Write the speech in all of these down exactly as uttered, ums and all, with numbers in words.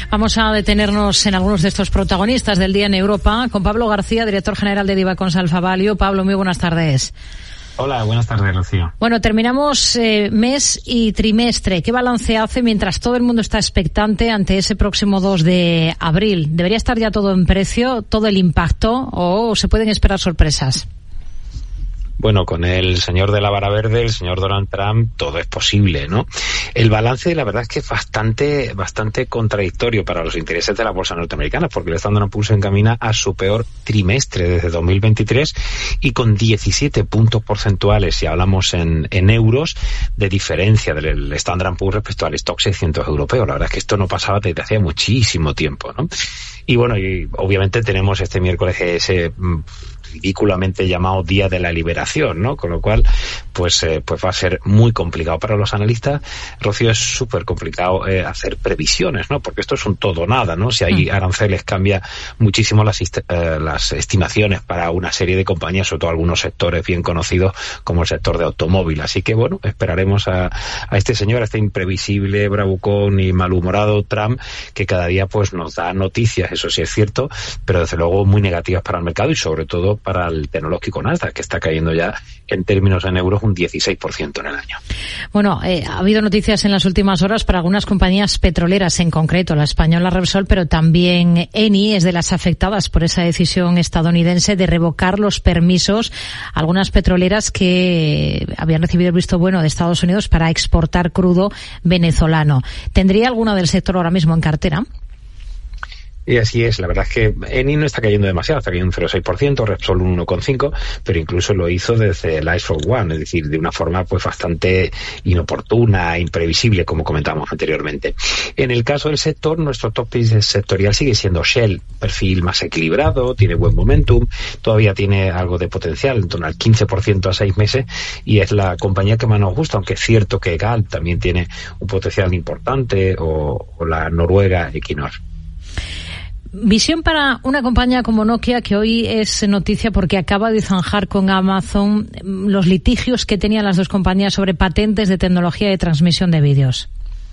Vamos a detenernos en algunos de estos protagonistas del día en Europa con Pablo García, director general de Divacons Alfa Value. Pablo, muy buenas tardes. Hola, buenas tardes, Rocío. Bueno, terminamos eh, mes y trimestre. ¿Qué balance hace mientras todo el mundo está expectante ante ese próximo dos de abril? ¿Debería estar ya todo en precio, todo el impacto, o se pueden esperar sorpresas? Bueno, con el señor de la vara verde, el señor Donald Trump, todo es posible, ¿no? El balance, la verdad es que es bastante, bastante contradictorio para los intereses de la bolsa norteamericana, porque el Standard and Poor's se encamina a su peor trimestre desde dos mil veintitrés y con diecisiete puntos porcentuales, si hablamos en, en euros, de diferencia del Standard and Poor's respecto al stock seiscientos europeo. La verdad es que esto no pasaba desde hacía muchísimo tiempo, ¿no? Y bueno, y obviamente tenemos este miércoles ese ridículamente llamado Día de la Liberación, ¿no? Con lo cual, pues eh, pues va a ser muy complicado para los analistas. Rocío, es súper complicado eh, hacer previsiones, ¿no? Porque esto es un todo o nada, ¿no? Si hay aranceles, cambia muchísimo las, eh, las estimaciones para una serie de compañías, sobre todo algunos sectores bien conocidos como el sector de automóvil. Así que, bueno, esperaremos a, a este señor, a este imprevisible, bravucón y malhumorado Trump, que cada día pues nos da noticias, eso sí es cierto, pero desde luego muy negativas para el mercado y sobre todo para el tecnológico Nasdaq, que está cayendo ya en términos en euros un dieciséis por ciento en el año. Bueno, eh, ha habido noticias en las últimas horas para algunas compañías petroleras, en concreto la española Repsol, pero también Eni es de las afectadas por esa decisión estadounidense de revocar los permisos a algunas petroleras que habían recibido el visto bueno de Estados Unidos para exportar crudo venezolano. ¿Tendría alguna del sector ahora mismo en cartera? Y así es, la verdad es que Eni no está cayendo demasiado, está cayendo un cero coma seis por ciento, Repsol un uno coma cinco por ciento, pero incluso lo hizo desde el Ice for One, es decir, de una forma pues bastante inoportuna, imprevisible, como comentábamos anteriormente. En el caso del sector, nuestro top sectorial sigue siendo Shell, perfil más equilibrado, tiene buen momentum, todavía tiene algo de potencial, en torno al quince por ciento a seis meses, y es la compañía que más nos gusta, aunque es cierto que Galp también tiene un potencial importante, o, o la noruega Equinor. Visión para una compañía como Nokia, que hoy es noticia porque acaba de zanjar con Amazon los litigios que tenían las dos compañías sobre patentes de tecnología de transmisión de vídeos.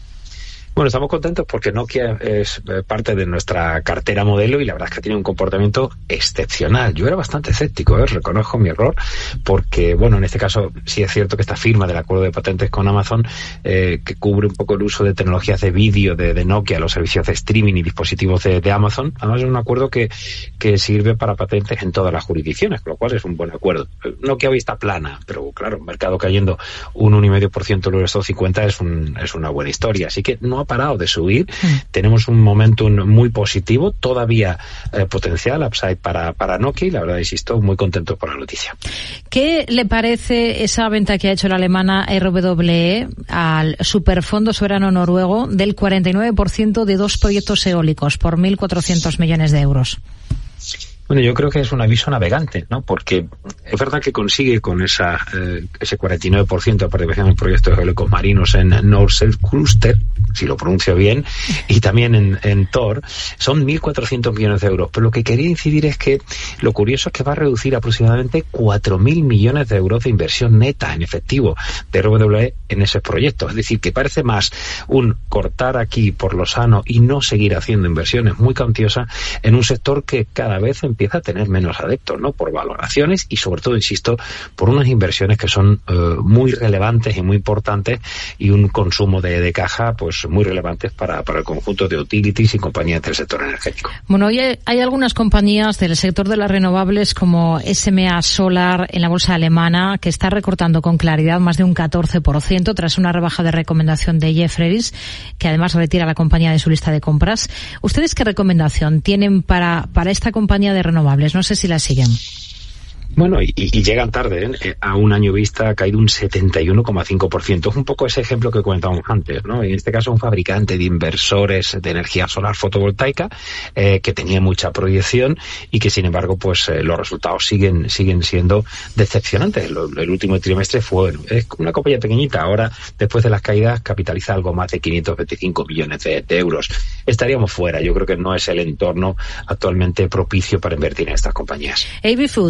Bueno, estamos contentos porque Nokia es parte de nuestra cartera modelo y la verdad es que tiene un comportamiento excepcional. Yo era bastante escéptico, ¿eh? Reconozco mi error, porque, bueno, en este caso sí es cierto que esta firma del acuerdo de patentes con Amazon, eh, que cubre un poco el uso de tecnologías de vídeo de, de Nokia, los servicios de streaming y dispositivos de, de Amazon, además es un acuerdo que, que sirve para patentes en todas las jurisdicciones, con lo cual es un buen acuerdo. Nokia hoy está plana, pero claro, un mercado cayendo un uno coma cinco por ciento en el Eurostoxx cincuenta es, un, es una buena historia, así que no ha parado de subir, mm. tenemos un momentum muy positivo, todavía eh, potencial, upside para, para Nokia, y la verdad, insisto, muy contento por la noticia. ¿Qué le parece esa venta que ha hecho la alemana R W E al superfondo soberano noruego del cuarenta y nueve por ciento de dos proyectos eólicos por mil cuatrocientos millones de euros? Bueno, yo creo que es un aviso navegante, ¿no? Porque es verdad que consigue con esa eh, ese cuarenta y nueve por ciento de participación en proyectos eólicos marinos en North-South Cluster, si lo pronuncio bien, y también en, en Thor, son mil cuatrocientos millones de euros. Pero lo que quería incidir es que lo curioso es que va a reducir aproximadamente cuatro mil millones de euros de inversión neta en efectivo de R W E en esos proyectos. Es decir, que parece más un cortar aquí por lo sano y no seguir haciendo inversiones muy cuantiosas en un sector que cada vez empieza a tener menos adeptos, ¿no? Por valoraciones y sobre todo, insisto, por unas inversiones que son eh, muy relevantes y muy importantes y un consumo de, de caja pues muy relevantes para, para el conjunto de utilities y compañías del sector energético. Bueno, hoy hay, hay algunas compañías del sector de las renovables como S M A Solar en la bolsa alemana que está recortando con claridad más de un catorce por ciento tras una rebaja de recomendación de Jefferies, que además retira a la compañía de su lista de compras. ¿Ustedes qué recomendación tienen para, para esta compañía de renovables? No sé si la siguen. Bueno, y, y llegan tarde, ¿eh? A un año vista ha caído un setenta y uno coma cinco por ciento. Es un poco ese ejemplo que comentábamos antes, ¿no? En este caso un fabricante de inversores de energía solar fotovoltaica eh, que tenía mucha proyección y que sin embargo pues eh, los resultados siguen siguen siendo decepcionantes. Lo, el último trimestre fue es una compañía pequeñita, ahora después de las caídas capitaliza algo más de quinientos veinticinco millones de, de euros. Estaríamos fuera, yo creo que no es el entorno actualmente propicio para invertir en estas compañías. A B Foods está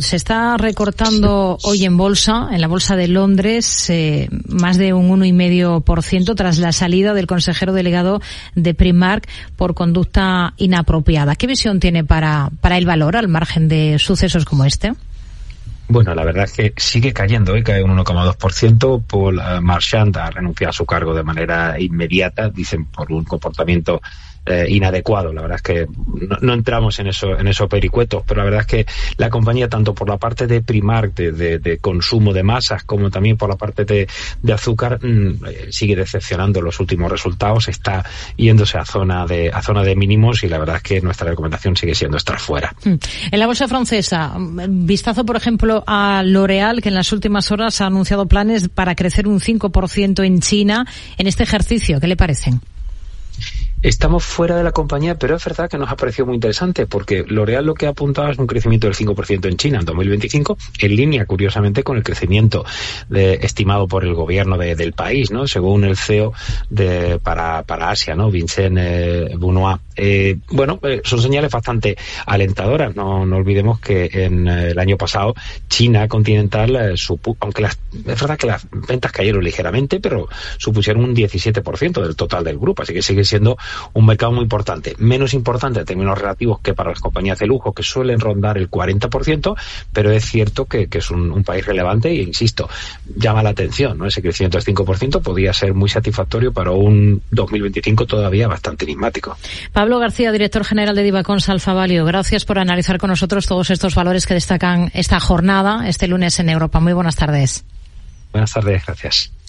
está recortando hoy en bolsa, en la bolsa de Londres, eh, más de un uno coma cinco por ciento tras la salida del consejero delegado de Primark por conducta inapropiada. ¿Qué visión tiene para, para el valor al margen de sucesos como este? Bueno, la verdad es que sigue cayendo, ¿eh? Cae un uno coma dos por ciento. Paul uh, Marchand ha renunciado a su cargo de manera inmediata, dicen por un comportamiento eh, inadecuado. La verdad es que no, no entramos en eso, en esos pericuetos, pero la verdad es que la compañía, tanto por la parte de Primark, de, de, de consumo de masas, como también por la parte de, de azúcar, mmm, sigue decepcionando los últimos resultados, está yéndose a zona de, a zona de mínimos, y la verdad es que nuestra recomendación sigue siendo estar fuera. En la bolsa francesa, vistazo por ejemplo a L'Oréal, que en las últimas horas ha anunciado planes para crecer un cinco por ciento en China en este ejercicio. ¿Qué le parecen? Estamos fuera de la compañía, pero es verdad que nos ha parecido muy interesante, porque L'Oréal lo que ha apuntado es un crecimiento del cinco por ciento en China en dos mil veinticinco, en línea, curiosamente, con el crecimiento de, estimado por el gobierno de, del país, ¿no? Según el C E O de, para, para Asia, ¿no? Vincent eh, Benoit. Eh, bueno, eh, son señales bastante alentadoras. No, no olvidemos que en eh, el año pasado China continental, eh, supu- aunque las, es verdad que las ventas cayeron ligeramente, pero supusieron un diecisiete por ciento del total del grupo, así que sigue siendo un mercado muy importante, menos importante en términos relativos que para las compañías de lujo, que suelen rondar el cuarenta por ciento, pero es cierto que, que es un, un país relevante e, insisto, llama la atención, ¿no? Ese crecimiento del cinco por ciento podría ser muy satisfactorio para un dos mil veinticinco todavía bastante enigmático. Pablo García, director general de Divacons Alfa Value, gracias por analizar con nosotros todos estos valores que destacan esta jornada, este lunes en Europa. Muy buenas tardes. Buenas tardes, gracias.